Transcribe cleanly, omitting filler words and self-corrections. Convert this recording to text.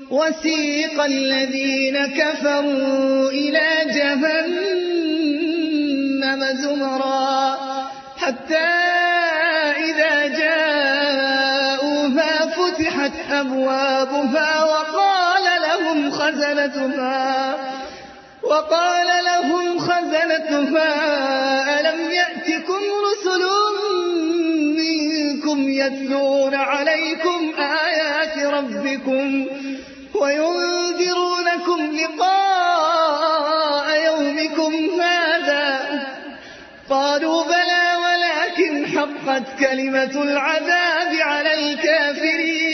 وسيق الذين كفروا إلى جهنم زمرا حتى إذا جاءوها فتحت أبوابها وقال لهم خزنتها ألم يأتكم رسل منكم يتلون عليكم آيات ربكم وينذرونكم لقاء يومكم هذا قالوا بلى ولكن حقت كلمة العذاب على الكافرين